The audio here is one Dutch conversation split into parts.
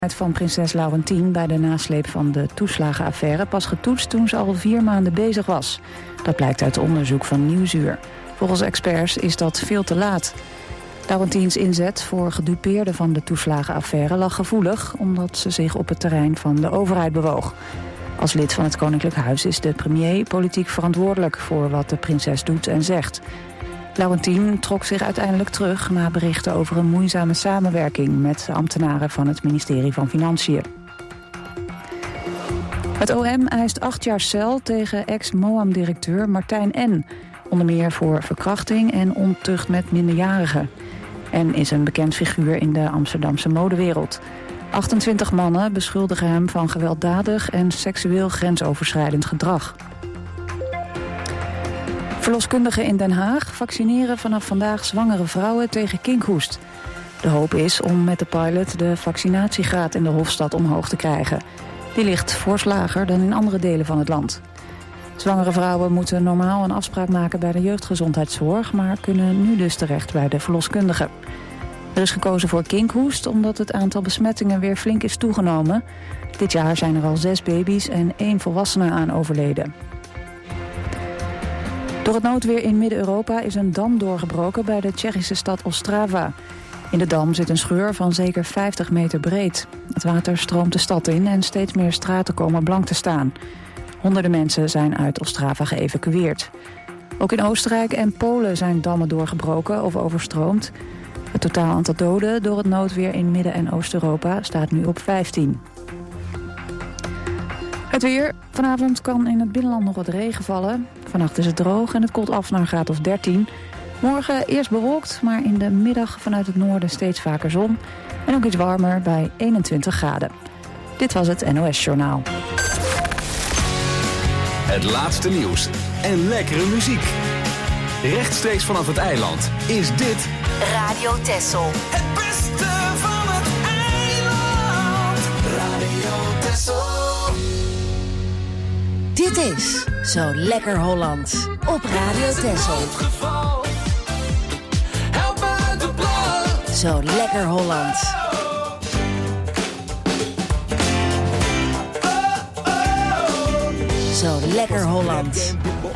Van prinses Laurentien bij de nasleep van de toeslagenaffaire pas getoetst toen ze al 4 maanden bezig was. Dat blijkt uit onderzoek van Nieuwsuur. Volgens experts is dat veel te laat. Laurentiens inzet voor gedupeerden van de toeslagenaffaire lag gevoelig, omdat ze zich op het terrein van de overheid bewoog. Als lid van het Koninklijk Huis is de premier politiek verantwoordelijk voor wat de prinses doet en zegt. Laurentien trok zich uiteindelijk terug na berichten over een moeizame samenwerking met ambtenaren van het ministerie van Financiën. Het OM eist 8 jaar cel tegen ex-MOAM-directeur Martijn N., onder meer voor verkrachting en ontucht met minderjarigen. N is een bekend figuur in de Amsterdamse modewereld. 28 mannen beschuldigen hem van gewelddadig en seksueel grensoverschrijdend gedrag. Verloskundigen in Den Haag vaccineren vanaf vandaag zwangere vrouwen tegen kinkhoest. De hoop is om met de pilot de vaccinatiegraad in de Hofstad omhoog te krijgen. Die ligt fors lager dan in andere delen van het land. Zwangere vrouwen moeten normaal een afspraak maken bij de jeugdgezondheidszorg, maar kunnen nu dus terecht bij de verloskundige. Er is gekozen voor kinkhoest omdat het aantal besmettingen weer flink is toegenomen. Dit jaar zijn er al 6 baby's en 1 volwassene aan overleden. Door het noodweer in Midden-Europa is een dam doorgebroken bij de Tsjechische stad Ostrava. In de dam zit een scheur van zeker 50 meter breed. Het water stroomt de stad in en steeds meer straten komen blank te staan. Honderden mensen zijn uit Ostrava geëvacueerd. Ook in Oostenrijk en Polen zijn dammen doorgebroken of overstroomd. Het totaal aantal doden door het noodweer in Midden- en Oost-Europa staat nu op 15. Het weer. Vanavond kan in het binnenland nog wat regen vallen. Vannacht is het droog en het koelt af naar een graad of 13. Morgen eerst bewolkt, maar in de middag vanuit het noorden steeds vaker zon. En ook iets warmer bij 21 graden. Dit was het NOS Journaal. Het laatste nieuws en lekkere muziek. Rechtstreeks vanaf het eiland is dit Radio Texel. Het beste van het eiland. Radio Texel. Dit is Zo Lekker Hollands op Radio Texel. Help me uit de blad. Zo Lekker Hollands. Zo Lekker Hollands.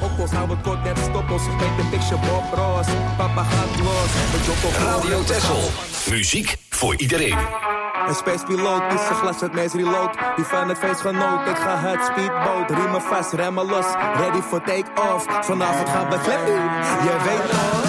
Radio Texel. Muziek voor iedereen. Een spacepiloot die zijn glas het meest reload. Die van het feest genoot, ik ga het speedboot. Riemen vast, remmen los, ready for take-off. Vanavond gaan we flappy, je weet toch.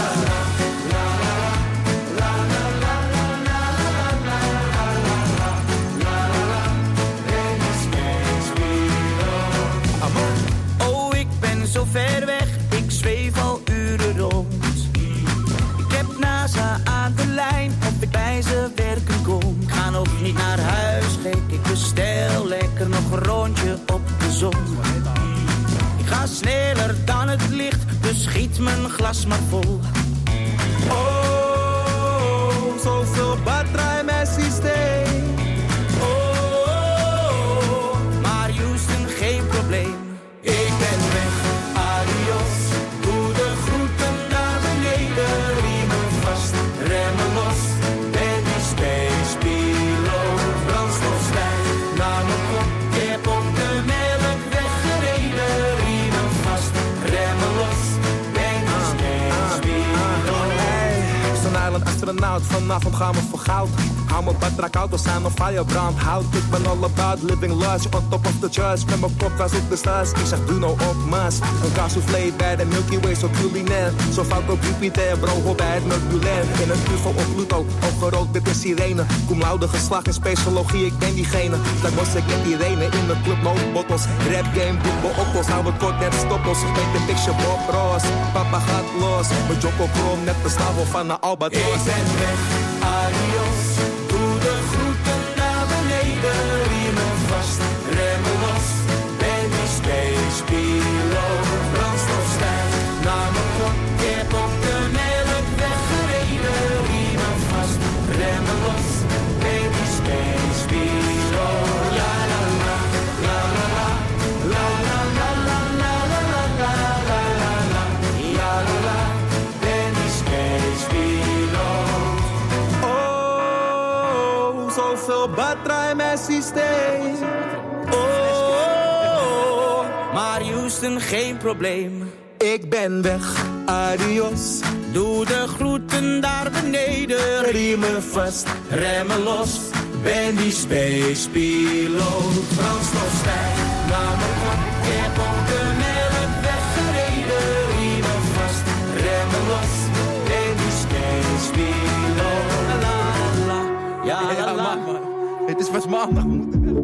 Oh, ik ben zo ver weg, ik zweef al uren rond. Ik heb NASA aan de lijn, of ik bij ze werken kom. Ik ga nog niet naar huis, gek, ik bestel lekker nog een rondje op de zon. Ik ga sneller dan het licht, dus schiet mijn glas maar vol. Oh, zoveel batterij mijn systeem. Oh, maar Houston, geen probleem. Ik ben weg, adios. Doe de groeten naar beneden. Riemen vast, remmen los. Ben die space piloot. Brandstofstijn naar mijn kop. Ik heb op de melk weggereden. Riemen vast, remmen los. Ben die space piloot. Zo'n island astronaut, vanavond gaan we voor goud. Hou mijn batterij koud, we zijn op fire brand hout. Ik ben all about living large, on top of the charge. Met mijn podcast op de stars, ik zeg doe nou op Mars. Een cassoufflé bij de Milky Way, zo culinair. Zo fout op Jupiter, bro, hoor bij het Merculair. In een UFO op Pluto, opgerookt met een sirene. Cum laude geslacht in speciologie, ik ben diegene. Dat was ik met Irene in de club, no bottles. Rap game, doe me oppels, hou het kort net stoppels. Met de picture Bob Ross, papa gaat los. Mijn Jocko Krom, net de stavel van de Albatros. Ik ben weg, adios. Doe de groeten naar beneden. Riemen vast, remmen los. Ben die space piloot. Brandstofstijn naar mijn kop. Ik heb op de melk weggereden. Riemen vast, remmen los. Ben die space piloot. Ja la la, la la la. La la la la la la la la la la. Ja la la, ben die space piloot. Oh, Cleopatra in mijn systeem. Oh, maar Houston, geen probleem. Ik ben weg, adios. Doe de groeten daar beneden. Riemen vast, remmen los. Ben die space piloot. Brandstofstijl, naar mijn kant. Ik heb op de melk weggereden. Riemen vast, remmen los. Ben die space piloot. La la la, ja la la. Het is pas maandag, we moeten weg.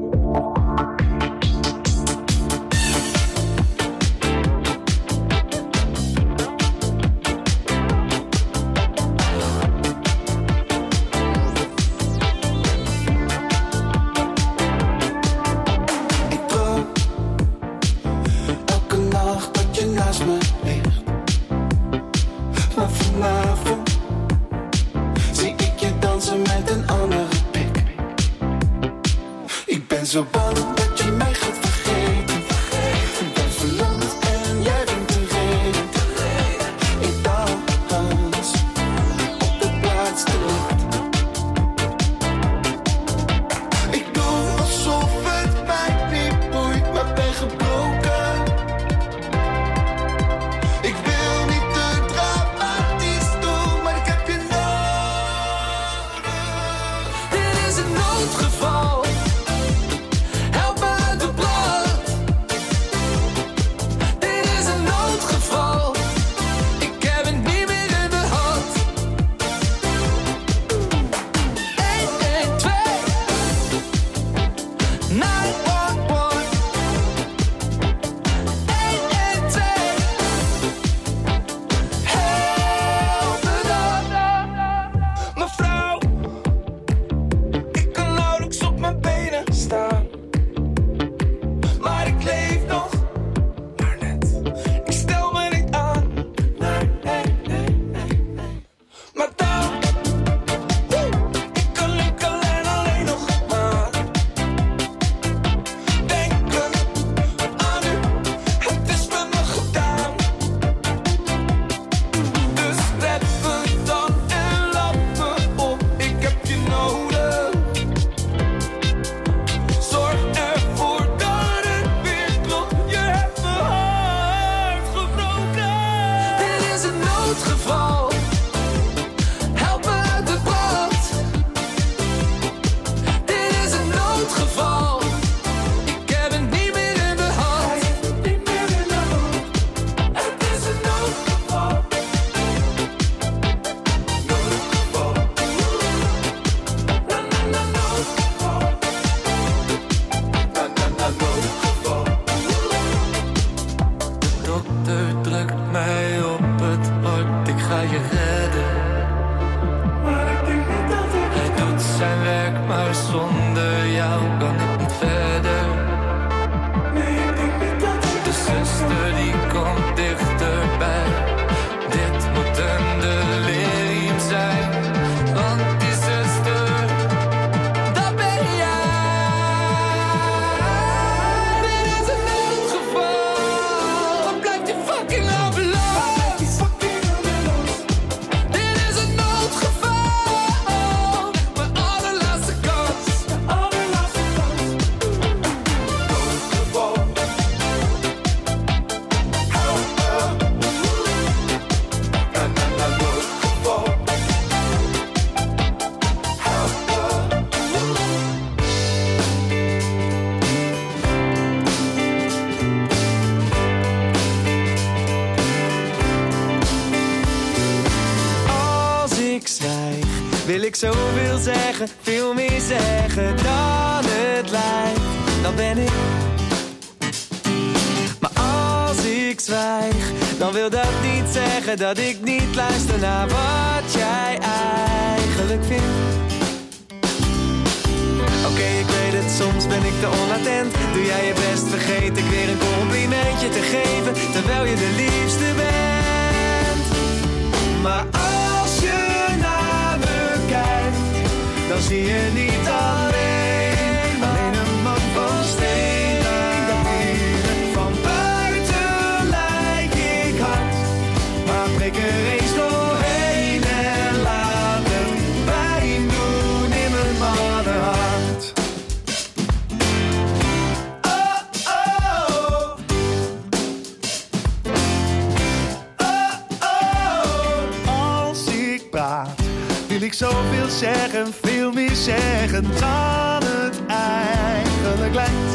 Zo bang dat je mij gaat vergeten. Ik ben verlamd en jij bent de reden. Ik dans op de plaats te laat. Ik doe alsof het mij niet boeit, maar ben gebroken. Ik wil niet te dramatisch doen, maar ik heb je nodig. Dit is een noodgeval. Wil ik zoveel zeggen, veel meer zeggen dan het lijkt, dan ben ik. Maar als ik zwijg, dan wil dat niet zeggen dat ik niet luister naar wat jij eigenlijk vindt. Oké, ik weet het, soms ben ik te onattent. Doe jij je best, vergeet ik weer een complimentje te geven, terwijl je de liefste bent. Maar als je naar me kijkt, dan zie je niet alleen een man van steen. Van buiten lijk ik hard, maar prik er eens doorheen en laat het pijn doen in mijn mannenhart. zeggen, veel meer zeggen dan het eigenlijk lijkt.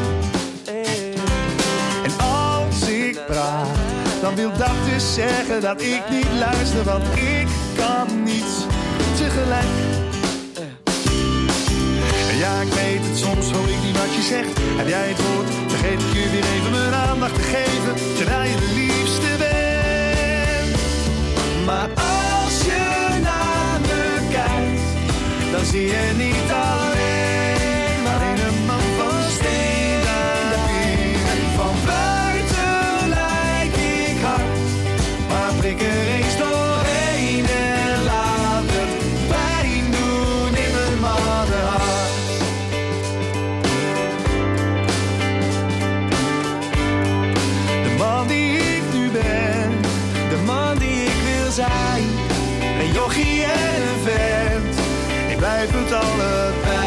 En als ik praat, dan wil dat dus zeggen dat ik niet luister, want ik kan niets tegelijk. Ja, ik weet het, soms hoor ik niet wat je zegt. Heb jij het woord, vergeet ik je weer even mijn aandacht te geven, terwijl je de liefste bent. Maar als je naar me kijkt, dan zie je niet alleen maar een man van steen aan de pier. Van buiten lijk ik hard, maar prik er eens doorheen en laat het pijn doen in mijn mannenhart. De man die ik nu ben, de man die ik wil zijn, een jochie en een vent, ik blijf het allebei.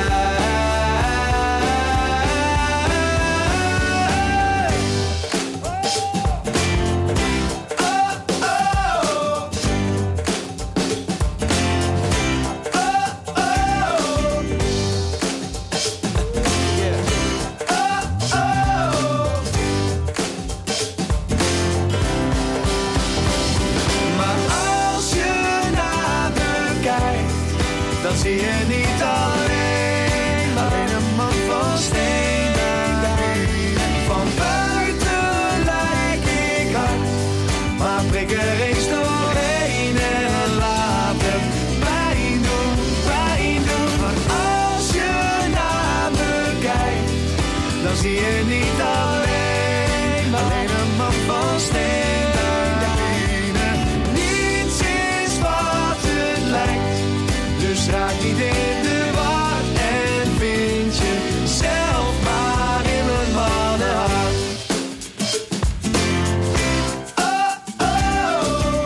Dan zie je niet alleen maar een man van steen aan de pier. Van buiten lijk ik hard, maar prik er eens doorheen en laat het pijn doen, pijn doen. Maar als je naar me kijkt, dan zie je niet alleen maar een man van steen aan de pier. Niets is wat het lijkt. Dus raak niet in de war en vind je zelf maar in mijn mannenhart. Oh, oh.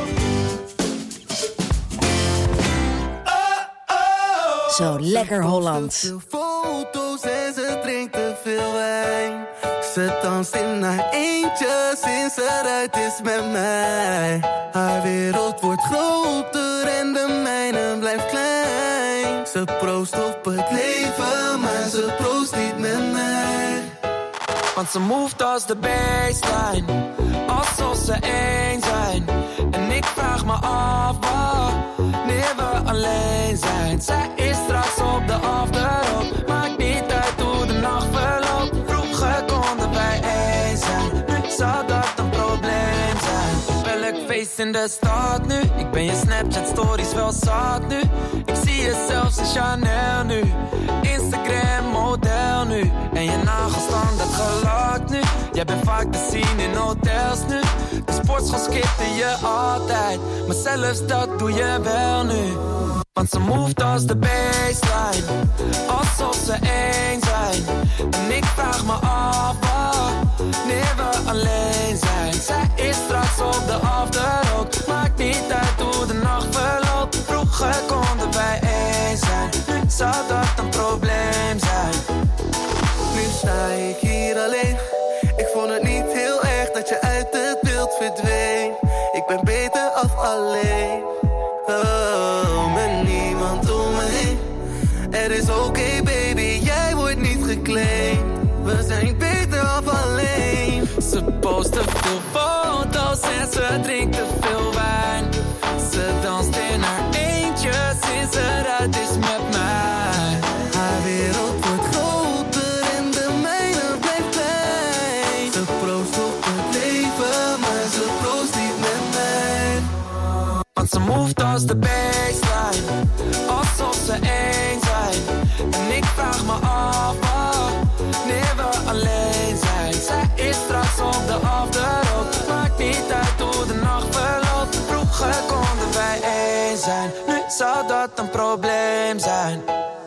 Oh, oh. Zo lekker Holland. Veel foto's en ze drinkt te veel wijn. Ze danst in haar eentje sinds ze eruit is met mij. Haar wereld wordt groter en de mijne blijft klein. Ze proost op het leven, maar ze proost niet met mij. Want ze moved als de baseline, alsof ze één zijn. En ik vraag me af wanneer we alleen zijn. Zij is straks op de afterop, maakt niet uit hoe de nacht verloopt. Vroeger konden wij één zijn, nu zou dat een probleem zijn. Welk feest in de stad nu? Ik ben je Snapchat stories wel zat nu. Ik zie je zelfs in Chanel nu, Instagram model nu. En je nagels standaard gelakt nu. Jij bent vaak te zien in hotels nu. De sportschool skipte je altijd, maar zelfs dat doe je wel nu. Want ze moved als de baseline, alsof ze één zijn. En ik vraag me af wanneer we alleen zijn. Zij is straks op de afterrock, maakt niet uit hoe de nacht verloopt. Vroeger konden wij één zijn, nu zou dat een probleem zijn. Nu sta ik hier alleen. Ik vond het niet heel erg dat je uit het beeld verdween. Ik ben beter af alleen. Oh, met niemand om me heen. Het is oké, baby, jij wordt niet geclaimd. We zijn beter af alleen. Ze post te veel foto's en ze drinkt te veel wijn. Ze danst in haar eentje sinds ze eruit is met mij. Haar wereld wordt groter en de mijne blijft klein. Ze proost op het leven, maar ze proost niet met mij. Want ze moved als de baseline, alsof ze één zijn. En ik vraag me af wanneer we alleen zijn. Zij is straks op de afterrock, maakt niet uit hoe de nacht verloopt. Vroeger konden wij één zijn, nu zou dat een probleem zijn.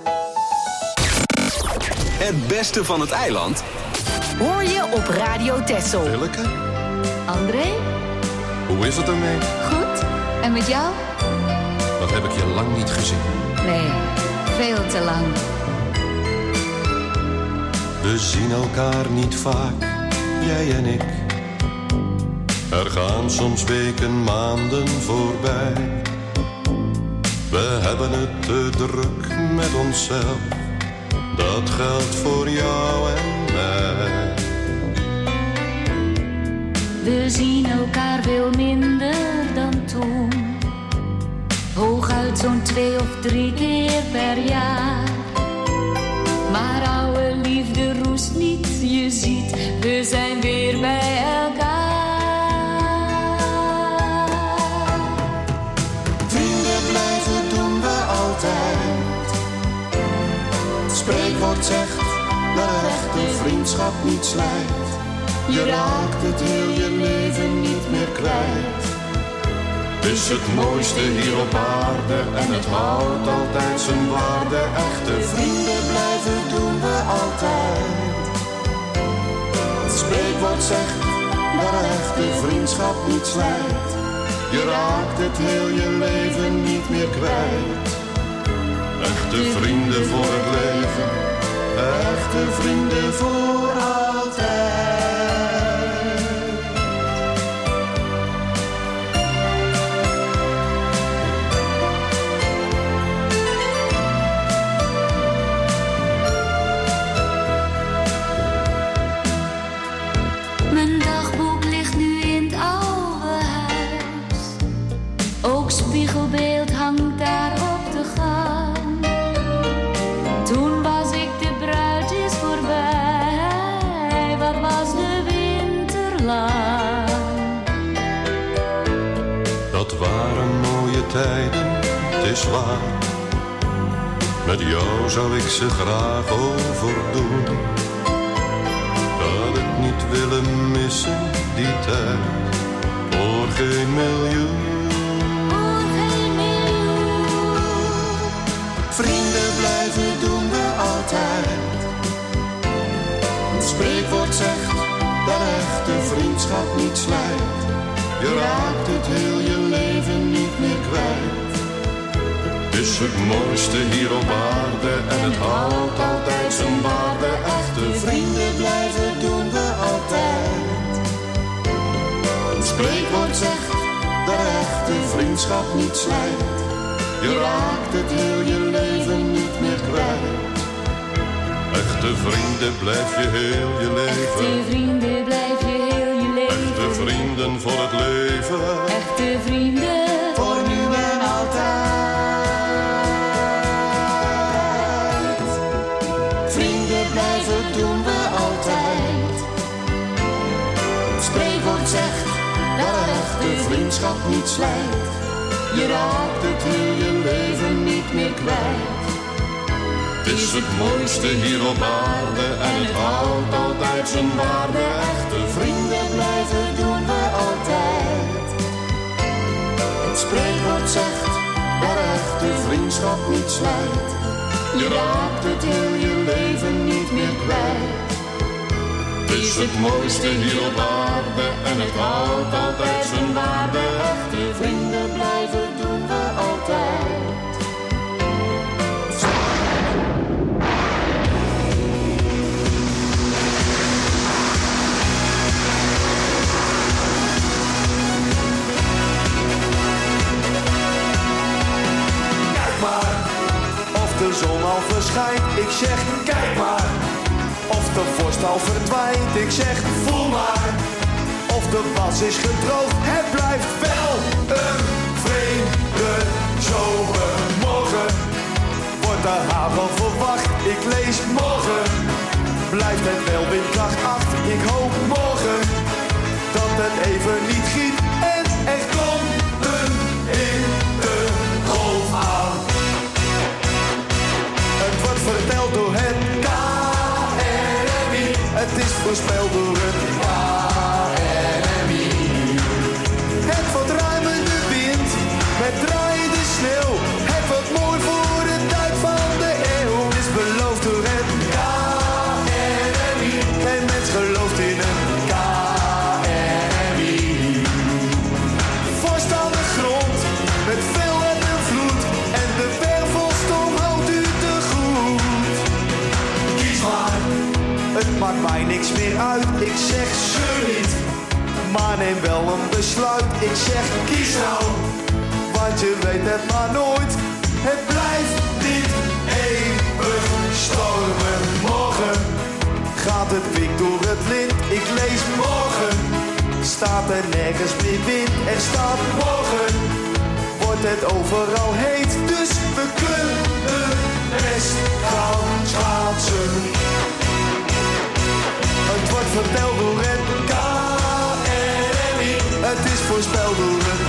Het beste van het eiland Hoor je op Radio Texel. Willeke, André, hoe is het ermee? goed. En met jou? Dat heb ik je lang niet gezien. Nee, veel te lang. We zien elkaar niet vaak, jij en ik. Er gaan soms weken, maanden voorbij. We hebben het te druk met onszelf. Dat geldt voor jou en mij. We zien elkaar veel minder dan toen. Hooguit zo'n 2 of 3 keer per jaar. Maar oude liefde roest niet, je ziet, we zijn weer bij elkaar. Vrienden blijven doen we altijd. Het spreekwoord zegt dat een echte vriendschap niet slijt. Je raakt het heel je leven niet meer kwijt. Is het mooiste hier op aarde en het houdt altijd zijn waarde. Echte vrienden blijven doen we altijd. Het spreekwoord zegt dat een echte vriendschap niet slijt. Je raakt het heel je leven niet meer kwijt. Echte vrienden voor het leven. Echte vrienden voor altijd. Mijn dagboek ligt nu in het oude huis. Ook spiegelbeeld hangt daar op de gang. Toen was ik de bruid is voorbij. Wat was de winter lang? Dat waren mooie tijden, het is waar. Met jou zou ik ze graag overdoen. Had ik niet willen missen, die tijd, voor geen miljoen. Voor geen miljoen. Vrienden blijven doen we altijd. Het spreekwoord zegt dat echte vriendschap niet slijt. Je raakt het heel je leven niet meer kwijt. Is het mooiste hier op aarde en het houdt altijd zijn waarde. Echte vrienden blijven doen we altijd. Het spreekwoord zegt dat echte vriendschap niet slijt. Je raakt het heel je leven niet meer kwijt. Echte vrienden blijf je heel je leven. Echte vrienden blijf je heel je leven. Echte vrienden voor het leven. Echte vrienden voor nu en altijd. Blijven doen we altijd. Het spreekwoord zegt dat een echte vriendschap niet slijt. Je raakt het heel je leven niet meer kwijt. Het is het mooiste hier op aarde en het houdt altijd zijn waarde. Echte vrienden blijven doen we altijd. Het spreekwoord zegt dat een echte vriendschap niet slijt. Je raakt het heel je leven niet meer kwijt. Het is het mooiste hier op aarde en het houdt altijd zijn waarde. Echte vrienden blijven doen we altijd. Kijk maar of de zon al verschijnt. Ik zeg kijk maar of de vorst al verdwijnt. Ik zeg voel maar of de was is gedroogd. Het blijft wel een vreemde zomermorgen. Wordt de hagel verwacht. Ik lees morgen blijft het wel windkracht 8. Ik hoop morgen dat het even niet giet en er komt een hittegolf aan. Het wordt verteld door het KNMI. Het is voorspeld door het KNMI. Het wordt ruimende wind met draaiende sneeuw. Het wordt mooi voor de tijd van de eeuw. Is beloofd door het KNMI. Geen mens gelooft in het KNMI. Vorst aan de grond met veel en een vloed. En de wervelstorm houdt u te goed. Kies maar, het maakt mij niks meer uit. Ik zeg zeur niet, maar neem wel een besluit. Ik zeg kies nou, want je weet het maar nooit. Het blijft niet eeuwig stormen. Morgen gaat het pik door het lint. Ik lees morgen, staat er nergens meer wind. Er staat morgen, wordt het overal heet. Dus we kunnen best gaan schaatsen. Het wordt verteld door het KNMI. Het is voorspeld door het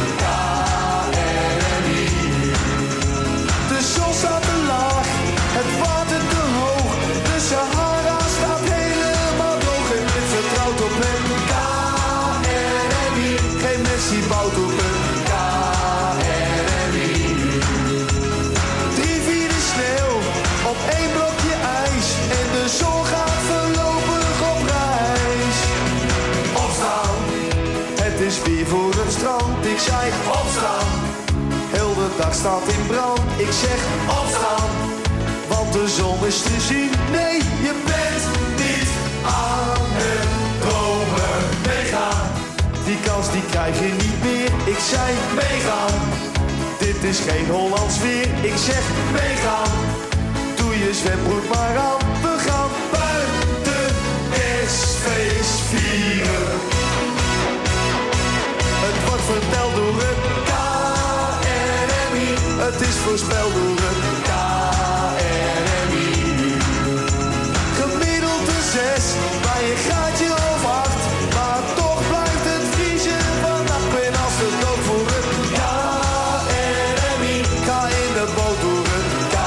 KNMI. De zon staat te laag, het water te hoog. De Sahara staat helemaal droog. En dit vertrouwt op het KNMI. Geen mens die bouwt op het KNMI. 3/4 sneeuw op 1 blokje ijs. En de zon gaat voorlopig op reis. Opstaan, het is weer voor het strand. Ik zei opstaan, heel de dag staat in brand. Ik zeg opstaan, want de zon is te zien. Nee, je bent niet aan het dromen. Meegaan, die kans die krijg je niet meer. Ik zei meegaan, dit is geen Hollands weer. Ik zeg meegaan, doe je zwembroek maar aan. We gaan buiten feest vieren. Het wordt verteld door het KNMI. Het is voorspeld door het KNMI. Gemiddeld een 6 bij een graadje of 8. Maar toch blijft het vriezen vannacht. Ben als het ook voor het KNMI. Ga in de boot door het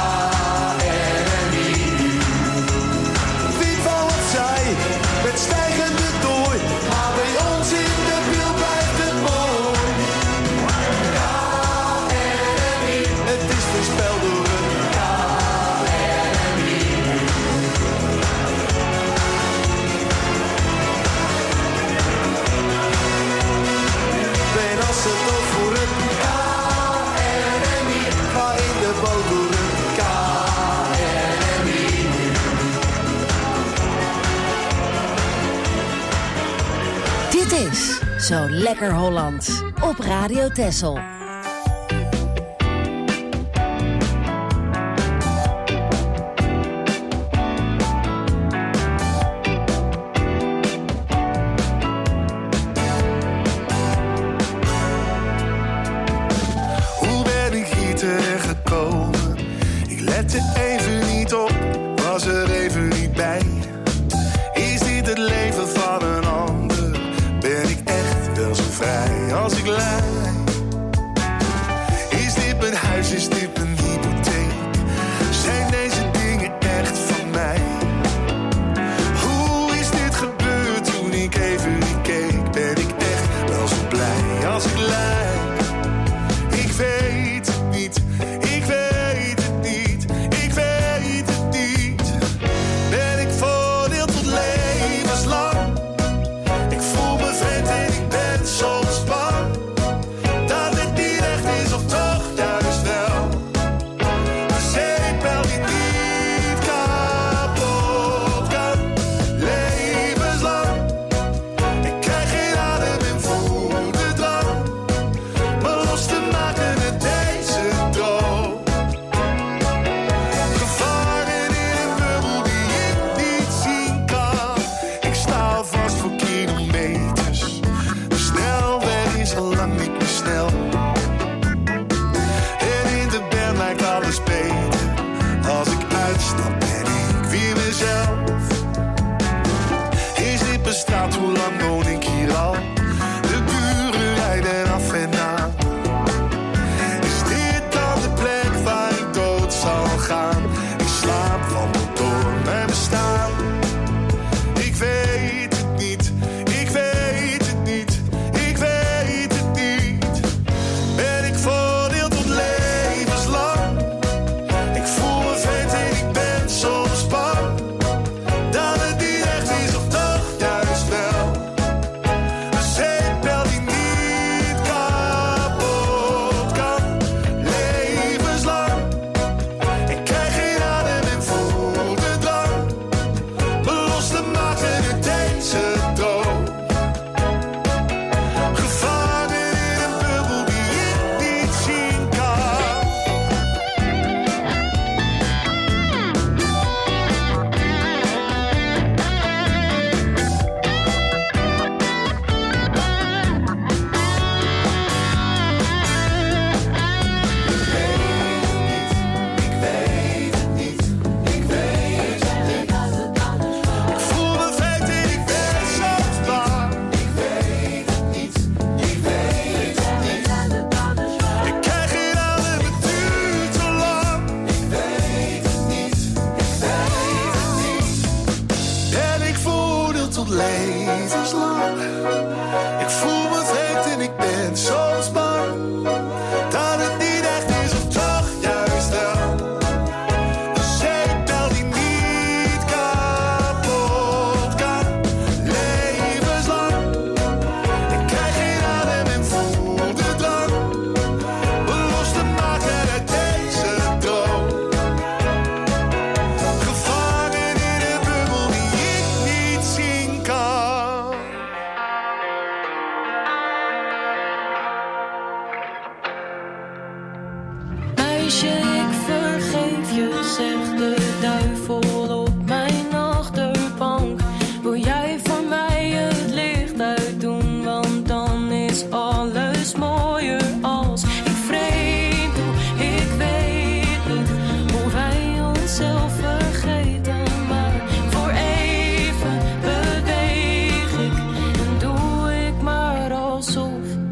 KNMI. Wind van opzij met stijgende dooi. Maar bij ons in de buurt blijft het mooi. KNMI, het is voorspeld door het KNMI. Ben als het ook voor het KNMI. Ga in de boot door het KNMI. Dit is Zo Lekker Holland op Radio Texel. Hoe ben ik hier terecht gekomen? Ik lette even niet op, was er even niet bij. Is dit het leven van een ander? Ben ik echt wel zo vrij als ik lei? Is dit mijn huis, is dit mijn hypotheek? Zijn deze dingen echt van mij? Hoe is dit gebeurd toen ik even niet keek? Ben ik echt wel zo blij als ik lei? Ik weet het niet, ik weet het niet, ik weet het niet. Ben ik veroordeeld tot levenslang? Ik voel me vreemd en ik ben soms bang dat het niet echt is of toch juist wel. De zeepbel die niet kapot kan, levenslang. Ik krijg geen adem en voel de drang me los te maken uit deze droom. Gevangen in een bubbel die ik niet zien kan. Ik sta vast voor kilometers. De snelweg is al lang niet meer snel. En in de band lijkt alles beter. Als ik uitstap ben ik weer mezelf. Is dit mijn straat, hoe lang woon ik hier al? De buren rijden af en aan. Is dit dan de plek waar ik dood zal gaan? Ik slaap wandel door mijn bestaan. Ik weet het niet, ik weet het niet, ik weet het niet. Ben ik veroordeeld tot levenslang? Ik voel me vreemd en ik ben soms bang dat het niet echt is of toch juist wel. levenslang. Ik voel me vreemd en ik ben soms bang dat het niet echt is of toch juist wel. De zeepbel die niet kapot kan. Levenslang. Ik krijg geen adem en voel de drang me los te maken uit deze droom. Gevangen in een bubbel die ik niet zien kan. Meisje, ik vergeef je, zegt de duivel op mijn achterbank. Wil jij voor mij het licht uitdoen, want dan is alles mooier als ik vreemd doe. Ik weet niet hoe wij onszelf vergeten, maar voor even beweeg ik en doe ik maar alsof.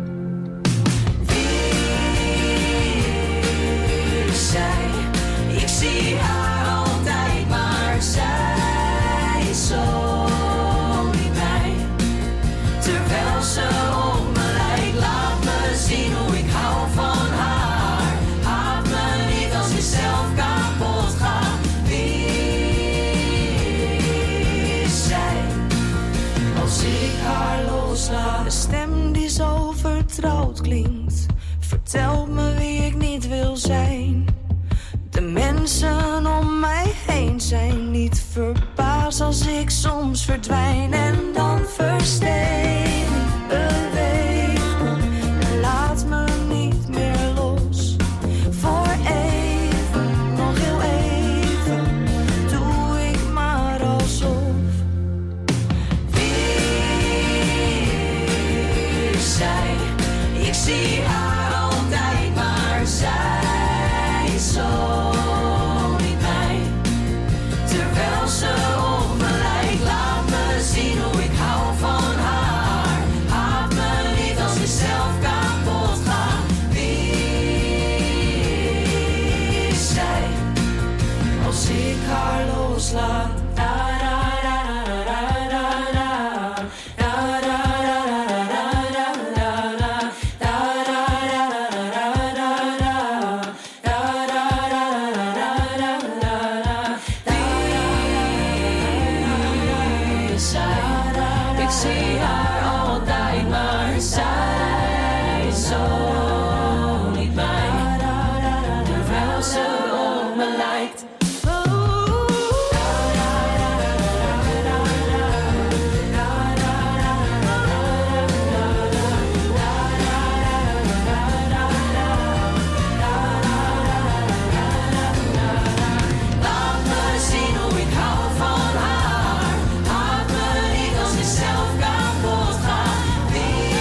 Zij, ik zie haar altijd, maar zij is zo niet mij. Terwijl ze op me lijkt, laat me zien hoe ik hou van haar. Haat me niet als ik zelf kapot ga. Wie is zij, als ik haar loslaat? Een stem die zo vertrouwd klinkt, vertelt me wie ik niet wil zijn. De mensen om mij heen zijn niet verbaasd als ik soms verdwijn. En dan versteen ik, beweeg me en laat me niet meer los. Voor even, nog heel even, doe ik maar alsof. Wie is zij? Ik zie haar altijd, maar zij is zo niet mij. Terwijl ze op me lijkt, laat me zien hoe ik hou van haar. Haat me niet als ik zelf kapot ga. Wie is zij, als ik haar loslaat? Ik zie haar altijd, maar zij is zo niet mij. Terwijl ze op me lijkt. Laat me zien hoe ik hou van haar. Haat me niet als ik zelf kapot ga. Wie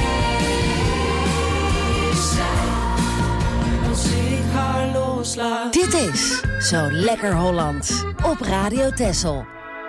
is zij, als ik haar loslaat? Dit is Zo Lekker Holland op Radio Texel.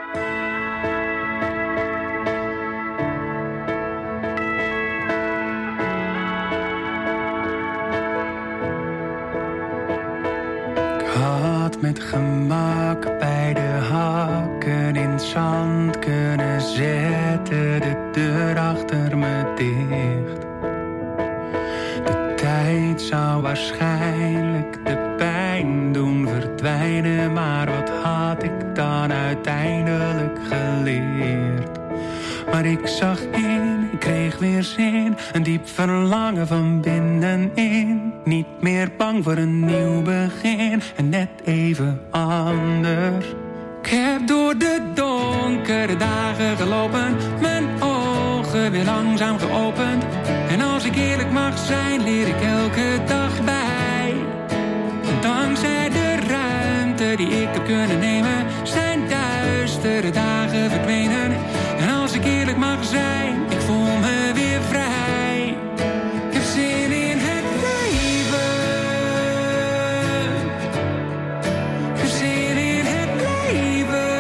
Ik had met gemak beide hakken in het zand kunnen zetten, de deur achter me dicht. De tijd zou waarschijnlijk de pijn doen verdwijnen, maar wat had ik dan uiteindelijk geleerd? Maar ik zag in, ik kreeg weer zin, een diep verlangen van binnenin. Niet meer bang voor een nieuw begin en net even anders. Ik heb door de donkere dagen gelopen, mijn ogen weer langzaam geopend. En als ik eerlijk mag zijn, leer ik elke dag bij. En dankzij de ruimte die ik heb kunnen nemen, zijn duistere dagen verdwenen. En als ik eerlijk mag zijn, ik voel me weer vrij. Ik heb zin in het leven. Ik heb zin in het leven.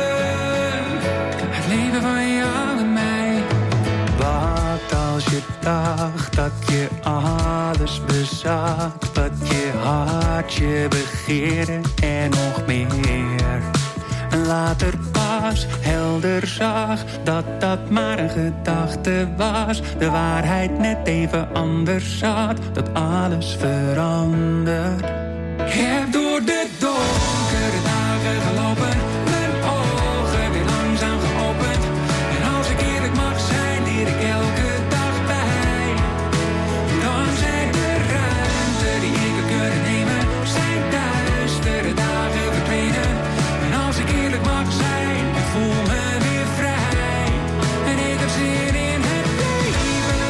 Het leven van jou en mij. Wat als je dacht dat je alles bezat, wat je hartje begeerde en nog meer. En later pas was, helder zag dat dat maar een gedachte was. De waarheid net even anders zat, dat alles verandert. Ik heb door de donkere dagen gelopen, mijn ogen weer langzaam geopend. En als ik eerlijk mag zijn, leer ik elke dag bij. Dankzij de ruimte die ik heb kunnen nemen, zijn duistere dagen verdwenen. En als ik eerlijk mag zijn, ik voel me weer vrij. En ik heb zin in het leven.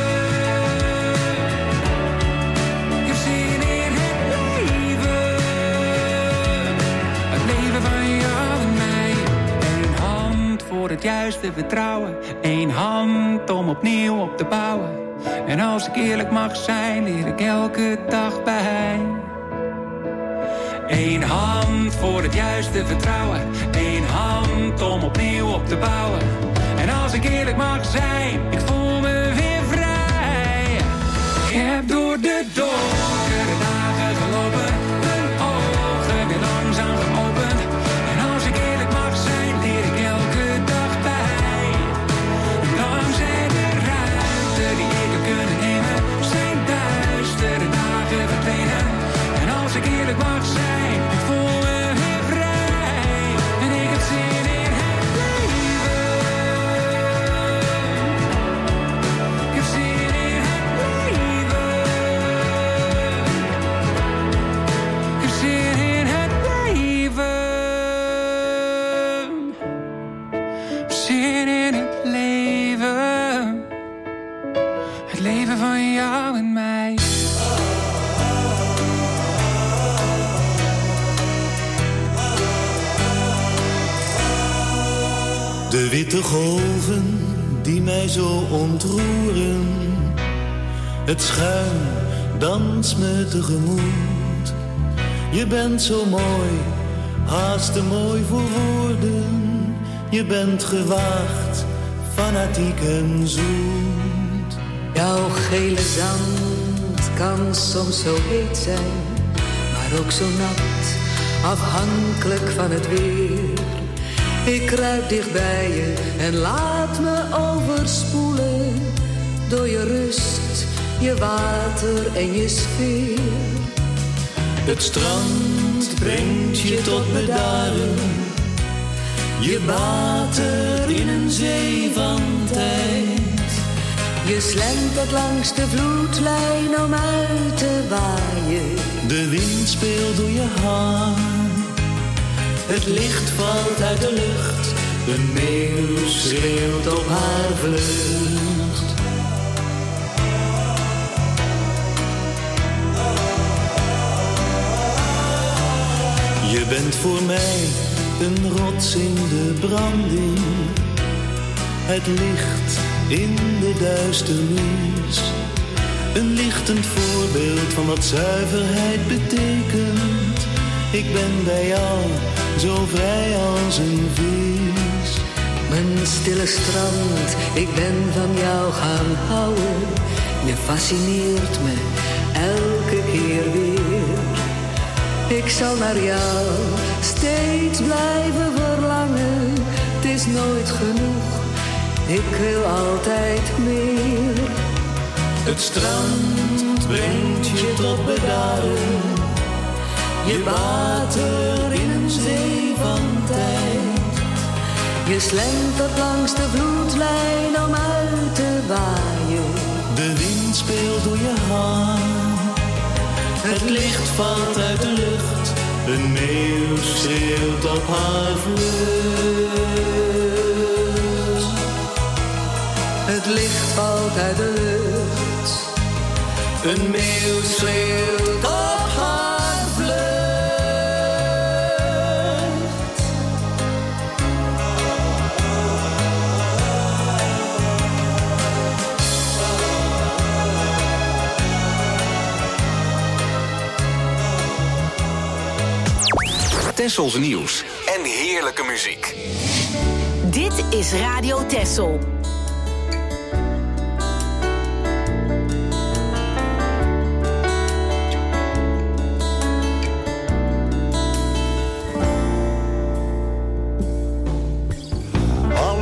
Ik heb zin in het leven. Het leven van jou en mij. Eén hand voor het juiste vertrouwen. Eén hand om opnieuw op te bouwen. En als ik eerlijk mag zijn, leer ik elke dag bij. Eén hand voor het juiste vertrouwen. Eén hand om opnieuw op te bouwen. En als ik eerlijk mag zijn, ik voel me weer vrij. Ik heb door de donkere dagen gelopen, mijn ogen weer langzaam geopend. En als ik eerlijk mag zijn, leer ik elke dag bij. Dankzij de ruimte die ik heb kunnen nemen, zijn duistere dagen verdwenen. En als ik eerlijk mag zijn, ik voel me weer vrij. En ik heb zin in het leven. Ik heb zin in het leven. Ik heb zin in het leven. Zin in het leven. Het leven van jou en mij. De witte golven die mij zo ontroeren. Het schuim danst me tegemoet. Je bent zo mooi, haast te mooi voor woorden. Je bent gewaagd, fanatiek en zoet. Jouw gele zand kan soms zo heet zijn, maar ook zo nat, afhankelijk van het weer. Ik kruip dicht bij je en laat me overspoelen door je rust, je water en je sfeer. Het strand brengt je tot bedaren. Je water in een zee van tijd. Je slentert langs de vloedlijn om uit te waaien. De wind speelt door je haar. Het licht valt uit de lucht. Een meeuw schreeuwt op haar vlucht. Je bent voor mij een rots in de branding. Het licht in de duisternis. Een lichtend voorbeeld van wat zuiverheid betekent. Ik ben bij jou zo vrij als een vis. Mijn stille strand, ik ben van jou gaan houden. Je fascineert me elke keer weer. Ik zal naar jou steeds blijven verlangen. Het is nooit genoeg, ik wil altijd meer. Het strand brengt je tot bedaren. Je water in een zee van tijd. Je slentert langs de vloedlijn om uit te waaien. De wind speelt door je haar. Het licht valt uit de lucht. Een meeuw schreeuwt op haar vlucht. Het licht valt uit de lucht. Een meeuw schreeuwt op haar vlucht. Tessels nieuws en heerlijke muziek. Dit is Radio Tessel.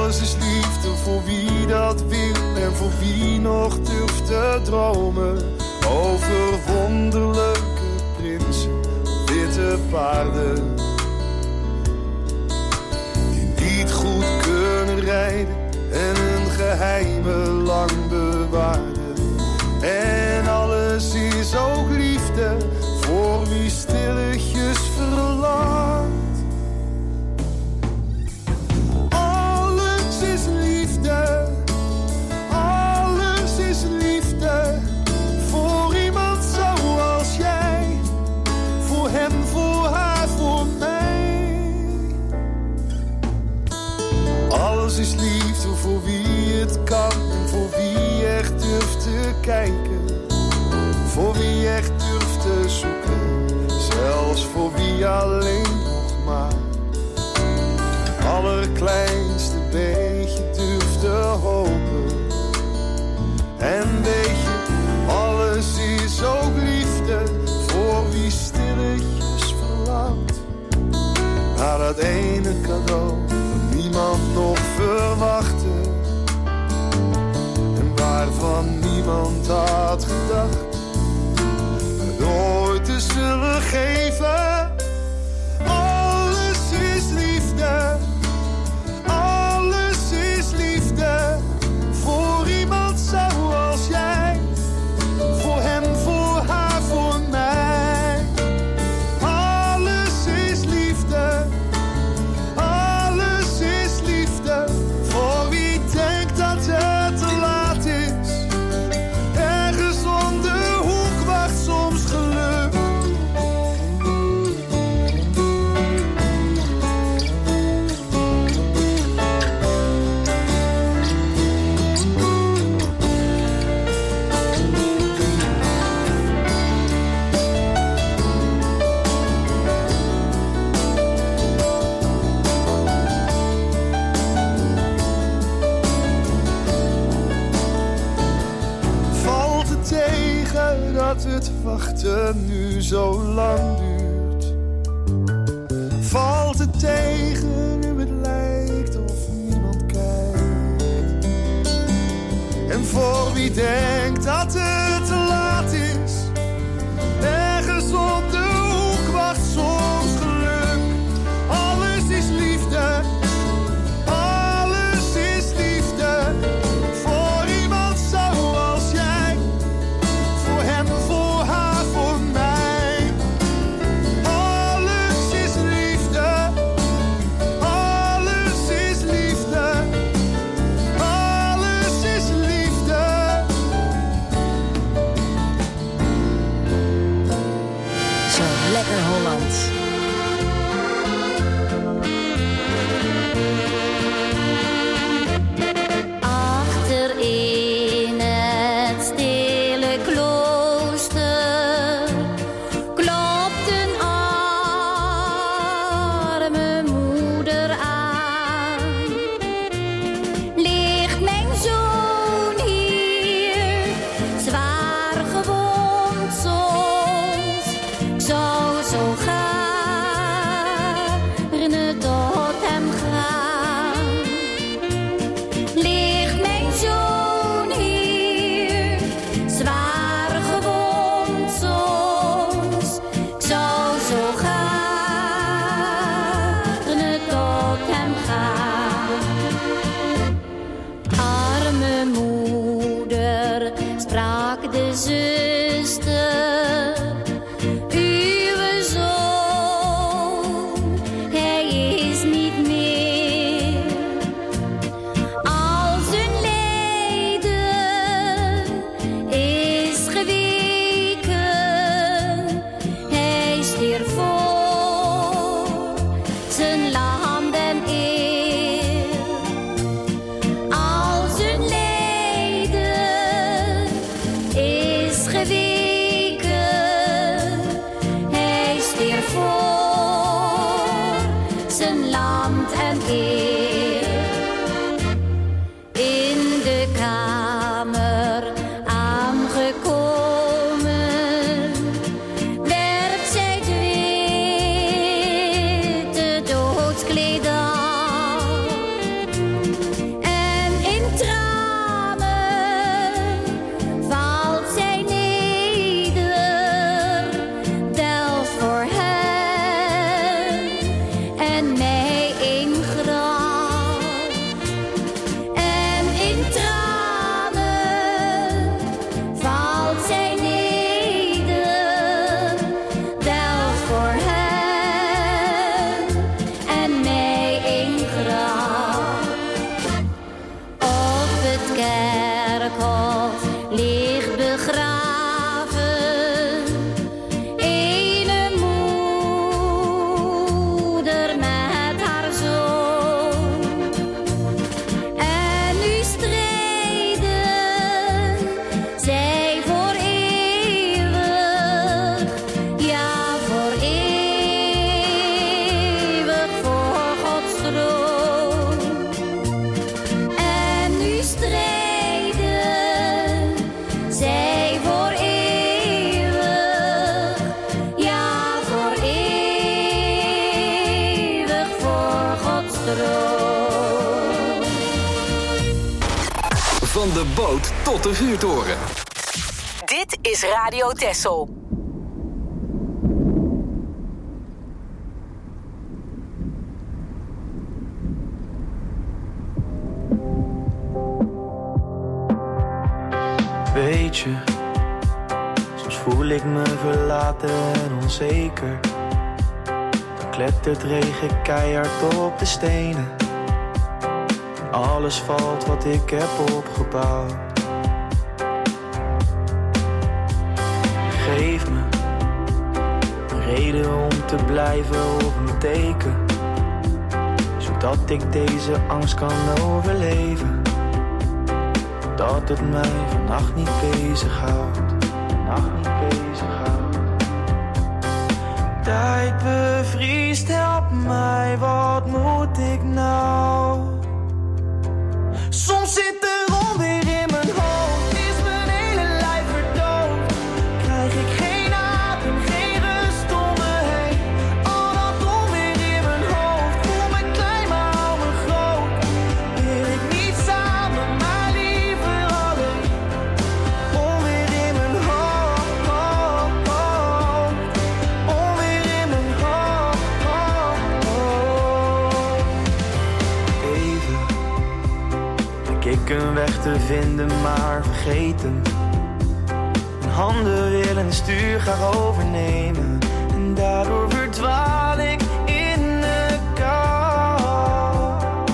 Alles is liefde voor wie dat wil en voor wie nog durft te dromen. Over wonderlijke prinsen, witte paarden. Die niet goed kunnen rijden en hun geheimen lang bewaren. En alles is ook liefde voor wie stilletjes verlangt. Alles is liefde, alles is liefde. Voor iemand zoals jij, voor hem, voor haar, voor mij. Alles is liefde voor wie het kan en voor wie echt durft te kijken. Voor wie echt durft te zoeken, zelfs voor wie alleen nog maar allerkleinste beetje durft te hopen. En weet je, alles is ook liefde voor wie stilletjes verlangt naar dat ene cadeau dat niemand nog verwachtte en waarvan niemand had gedacht nooit te zullen geven. Alles is liefde, alles is liefde. Voor iemand zoals jij, voor hem, voor haar, voor mij. Alles is liefde, alles is liefde. Voor wie denkt dat het te laat is. Ergens om de hoek wacht soms geluk. Valt het tegen dat het wachten nu zo lang duurt? Valt het tegen nu het lijkt of niemand kijkt? En voor wie denkt dat het te laat is, ergens op de hoek wacht soms geluk. Alles is liefde, alles is liefde. Voor iemand zoals jij, voor hem, voor haar, voor mij. Alles is liefde, alles is liefde, alles is liefde. Zo lekker Holland. Achter in het stille klooster klopt een arme moeder aan. Ligt mijn zoon hier, zwaar gewond soms. Ik zou zo gaarne tot hem gaan. Ligt mijn zoon hier, zwaar gewond soms. Ik zou zo gaarne tot hem gaan. Arme moeder, sprak de zuster, uw zoon, hij is niet meer. Al zijn lijden is geweken, hij stierf voor zijn land en eer. Al zijn lijden is geweken, kot ligt begraven. Ene moeder met haar zoon. En nu strijden zij voor eeuwig, ja voor eeuwig voor Gods troon. En nu strijden zij voor eeuwig, ja voor eeuwig voor Gods troon. Van de boot tot de vuurtoren. Dit is Radio Texel. Weet je, soms voel ik me verlaten en onzeker. Dan klettert regen keihard op de stenen. Alles valt wat ik heb opgebouwd. Geef me een reden om te blijven of een teken, zodat ik deze angst kan overleven. Dat het mij vannacht niet bezighoudt. Vannacht niet bezighoudt. Tijd bevriest, help mij, wat moet ik nou? Soms zit er onweer in mijn hoofd, is mijn hele lijf verdoofd. Krijg ik geen adem, geen rust om me heen. Al dat onweer in mijn hoofd, voel me klein maar hou me groot. Wil ik niet samen, maar liever alleen. Onweer in mijn hoofd, onweer in mijn hoofd. Even ik een weg te vinden, maar vergeten. Mijn handen willen het stuur graag overnemen. En daardoor verdwaal ik in de kou.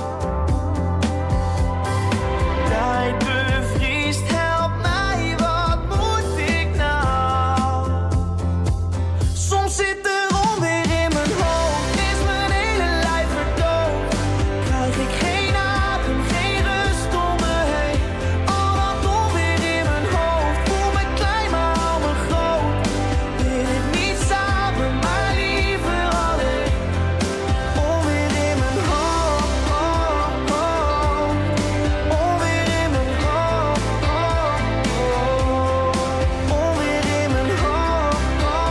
Tijd bevriest, help mij, wat moet ik nou? Soms zit er onweer in mijn hoofd, is mijn hele lijf verdoofd. Krijg ik geen adem, geen rust om me heen. Al dat onweer in mijn hoofd, voel me klein maar hou me groot. Wil ik niet samen, maar liever alleen. Onweer in mijn hoofd, onweer in mijn hoofd, onweer in mijn hoofd,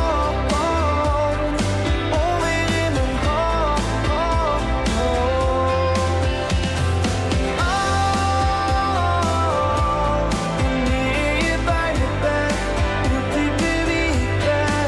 onweer in mijn hoofd. Wanneer je bij me bent, moet ik weer wie ik ben.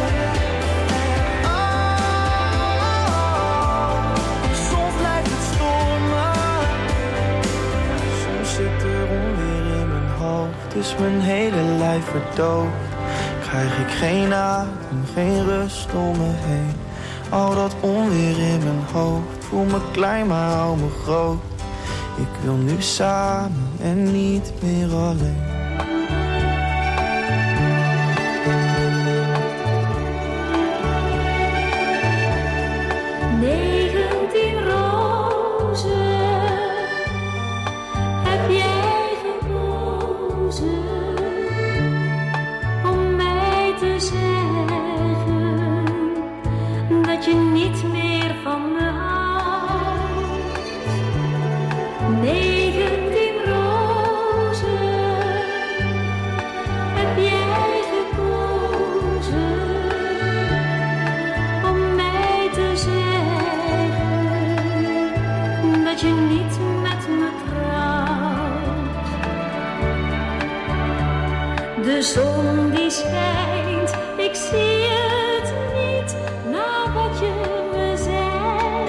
Soms lijkt het stormen, soms zit er onweer in mijn hoofd, is mijn hele lijf verdoofd. Krijg ik geen adem, geen rust om me heen. Al dat onweer in mijn hoofd, voel me klein maar hou me groot. Ik wil nu samen en niet meer alleen. 19 rozen heb jij gekozen om mij te zeggen dat je niet meer van me houdt. 19 rozen heb jij gekozen om mij te zeggen dat je niet met me trouwt. De zon die schijnt, ik zie het niet, na wat je me zei.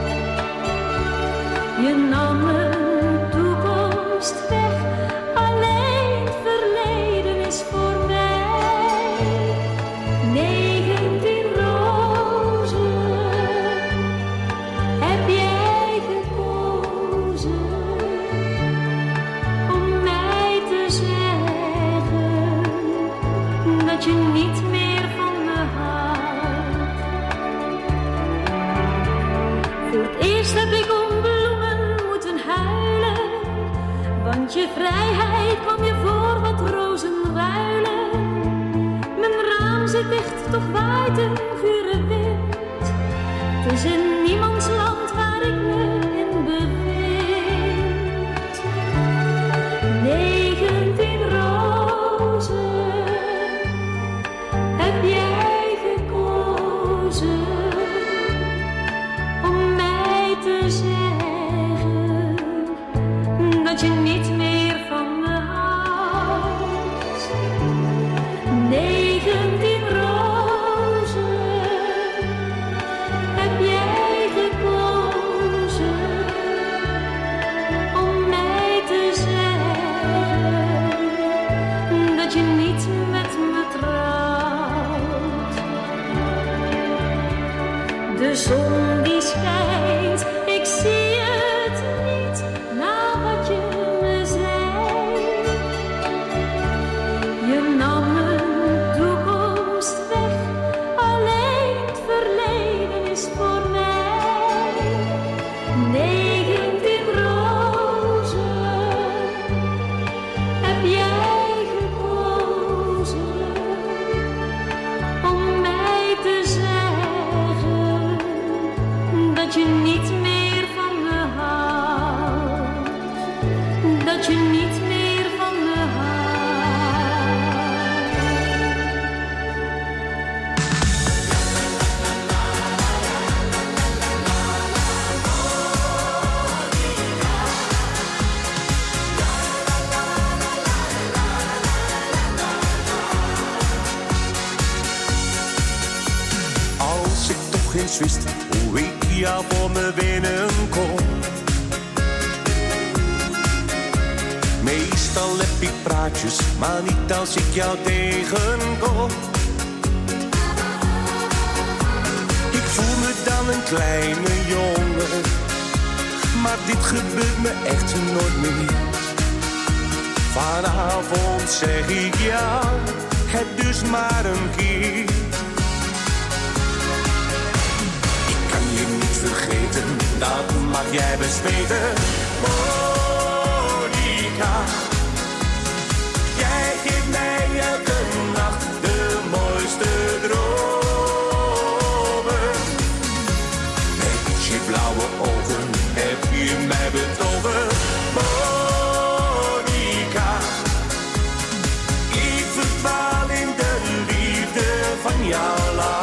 Je nam mijn toekomst weg, alleen het verleden is voorbij. 19 rozen heb jij gekozen om mij te zeggen handje vrijheid kwam je voor wat rozenruilen. Mijn raam zit dicht, toch waait een gure wind. Het is in niemands land waar ik me in bevind. 19 rozen heb jij gekozen om mij te zeggen dat je niet meer van me houdt. 19 rozen heb jij gekozen om mij te zeggen dat je niet met me trouwt. De zon die schijnt, ik zie het niet na wat je me zei. Je nam mijn toekomst weg, alleen het verleden is voor mij. 19 rozen heb jij gekozen om mij te zeggen dat je niet meer van me houdt. Dat je niet meer van me houdt. Als ik toch eens wist hoe ik jou voor me winnen kon. Meestal heb ik praatjes, maar niet als ik jou tegenkom. Ik voel me dan een kleine jongen, maar dit gebeurt me echt nooit meer. Vanavond zeg ik jou, het dus maar een keer. Vergeten, dat mag jij best weten. Monica, jij geeft mij elke nacht de mooiste dromen. Met je blauwe ogen heb je mij betoverd. Monica, ik verdwaal in de liefde van jouw lach.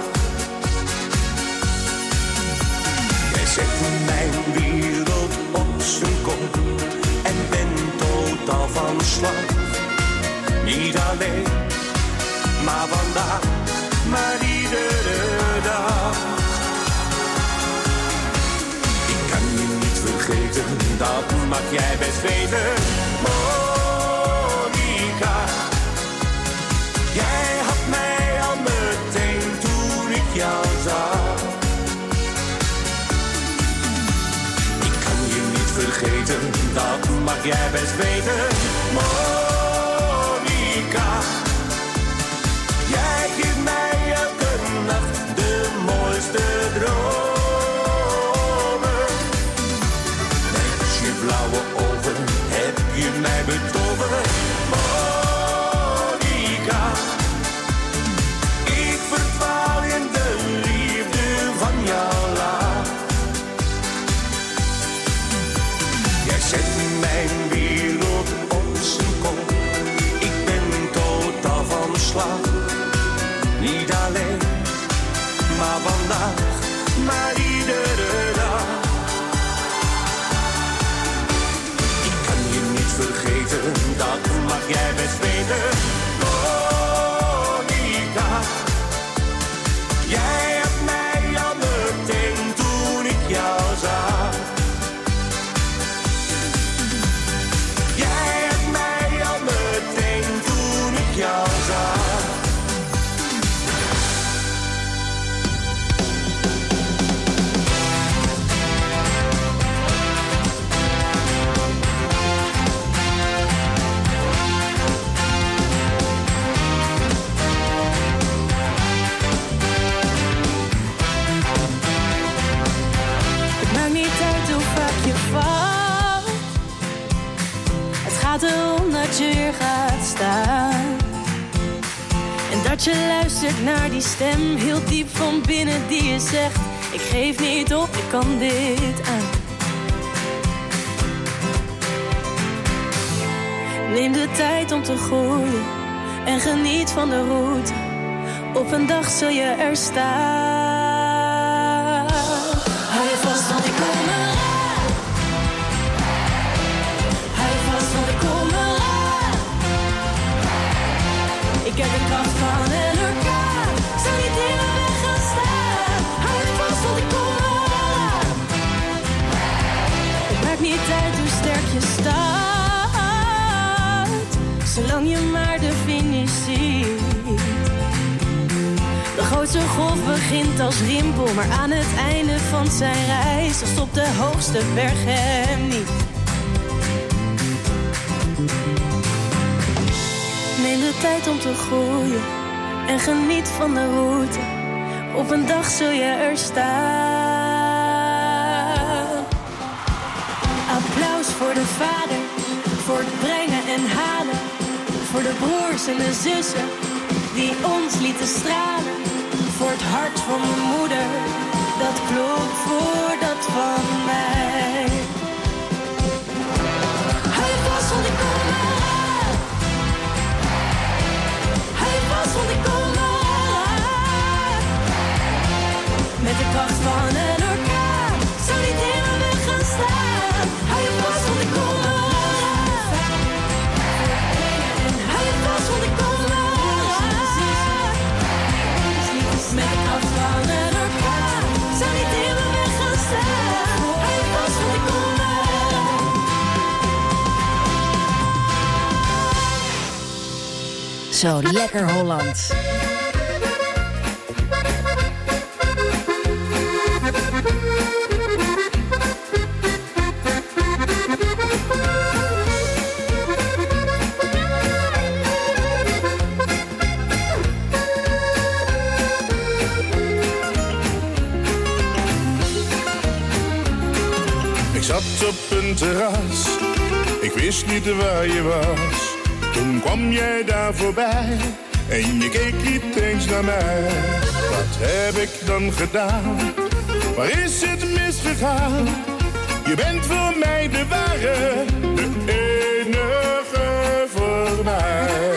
Zet mijn wereld op zijn kop en ben totaal van slag. Niet alleen, maar vandaag, maar iedere dag. Ik kan je niet vergeten, dat mag jij best weten. Monica, jij had mij al meteen toen ik jou zag. Vergeten, dat mag jij best weten. Monica, jij geeft mij elke nacht de mooiste dromen. Met je blauwe ogen heb je mij betoverd. Monica, ik verdwaal in de liefde van jouw lach. Zet mijn wereld op zijn kop. Ik ben totaal van slag. Niet alleen, maar vandaag, maar iedere dag. Ik kan je niet vergeten, dat mag jij best weten. Monica, jij hebt mij al meteen toen ik jou zag. Jou zag. praten omdat je weer gaat staan. En dat je luistert naar die stem heel diep van binnen die je zegt: ik geef niet op, ik kan dit aan. Neem de tijd om te groeien en geniet van de route. Op een dag zul je er staan. Hou je vast, want ik kom eraan. Hou je vast, want ik kom eraan. Ik heb de kracht van een orkaan. Ik zal niet in mijn weg gaan staan. Hou je vast, want ik kom eraan. Het maakt niet uit hoe sterk je staat, zolang je maar de finish ziet. De grootste golf begint als rimpel, maar aan het einde van zijn reis dan stopt de hoogste berg hem niet. Neem de tijd om te groeien en geniet van de route. Op een dag zul je er staan. Applaus voor de vader, voor het brengen en halen. Voor de broers en de zussen die ons lieten stralen. Voor het hart van mijn moeder, dat klopt voor dat van mij. Hou je vast, want ik kom eraan. Hou je vast, want ik kom eraan. Met de kracht van een orkaan, zou niet in mijn weg gaan staan. Hou je vast, want ik kom eraan. Hou je vast, want ik kom eraan. Met de kracht van een orkaan, zou niet in mijn weg gaan staan. Hou je vast, want ik kom eraan. Zo lekker Holland. Zat op een terras, ik wist niet waar je was. Toen kwam jij daar voorbij en je keek niet eens naar mij. Wat heb ik dan gedaan? Waar is het misgegaan? Je bent voor mij de ware, de enige voor mij.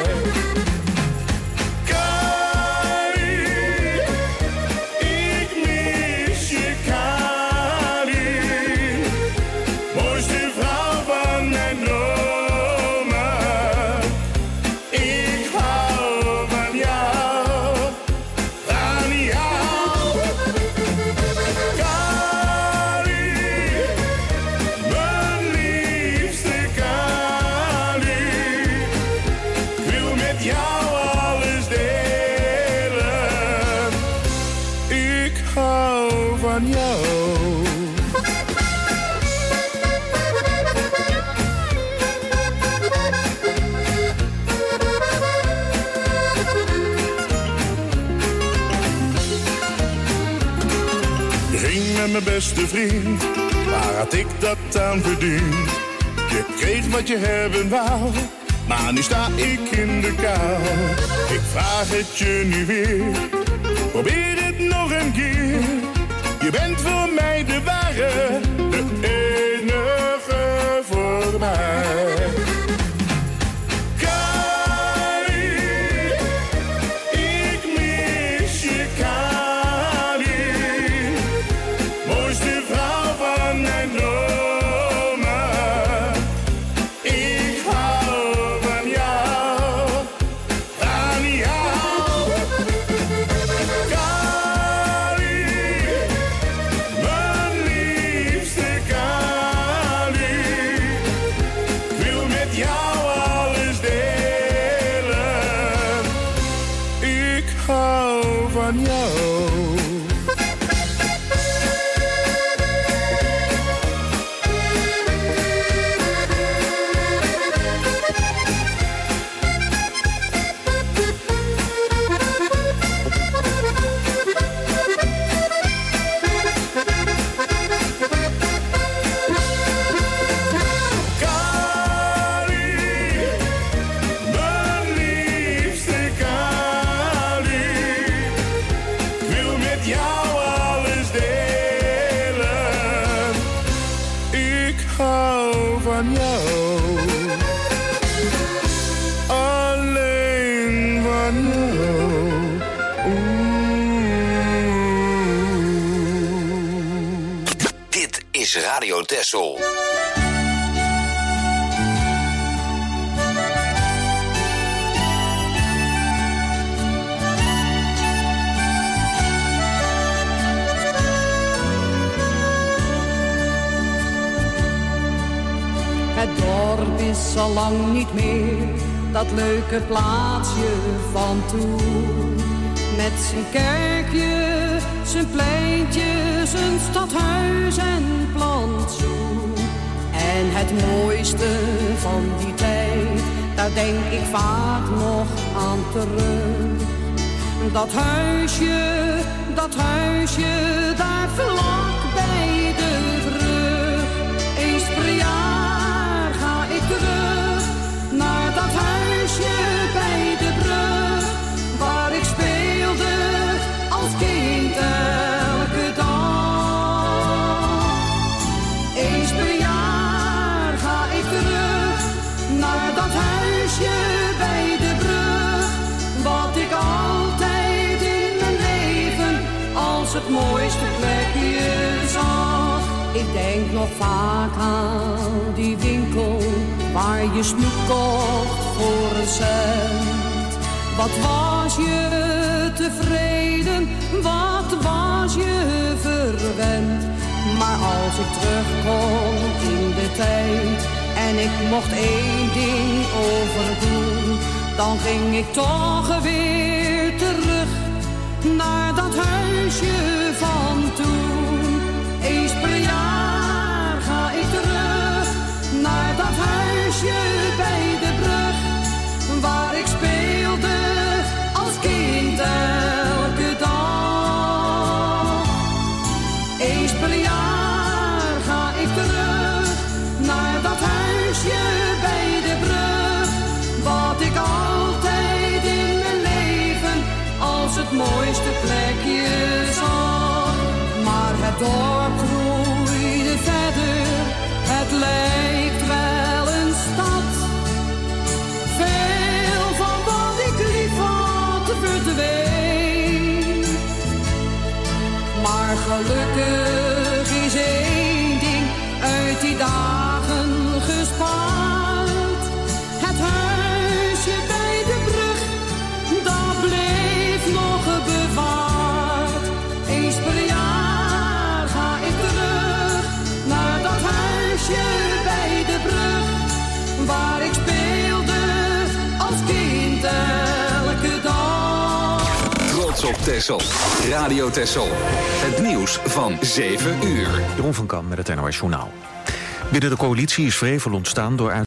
Mijn beste vriend, waar had ik dat aan verdiend? Je kreeg wat je hebben wou, maar nu sta ik in de kou. Ik vraag het je nu weer, probeer het nog een keer. Je bent voor mij de ware, de enige voor mij. is Radio Texel. Het dorp is al lang niet meer dat leuke plaatsje van toen. Met zijn kerkje, zijn pleintje, zijn stadhuis en plantsoen. En het mooiste van die tijd, daar denk ik vaak nog aan terug. Dat huisje, daar vlak bij de brug. Eens per jaar ga ik terug naar dat huisje bij de brug, waar ik speelde als kind elke dag. Eens per jaar ga ik terug naar dat huisje bij de brug, wat ik altijd in mijn leven als het mooiste plekje zag. Ik denk nog vaak aan die winkel waar je snoep kocht voor een cent. Wat was je tevreden, wat was je verwend. Maar als ik terugkom in de tijd en ik mocht één ding overdoen, dan ging ik toch weer terug naar dat huisje van toen. Eens per jaar ga ik terug naar dat huisje bij de brug, waar ik speelde als kind elke dag. Eens per jaar ga ik terug naar dat huisje bij de brug, wat ik altijd in mijn leven als het mooiste plekje zag. Maar het dorp groeide verder, het lijkt wel een stad. Veel van wat ik lief had verdween. Maar gelukkig is één ding uit die dagen gespaard. Het huisje bij de brug, dat bleef nog bewaard. Eens per jaar ga ik terug naar dat huisje bij de brug, waar ik speelde als kind elke dag. Trots op Texel. Radio Texel. Het nieuws van 7 uur. Jeroen van Kam met het NOS Journaal. Binnen de coalitie is wrevel ontstaan door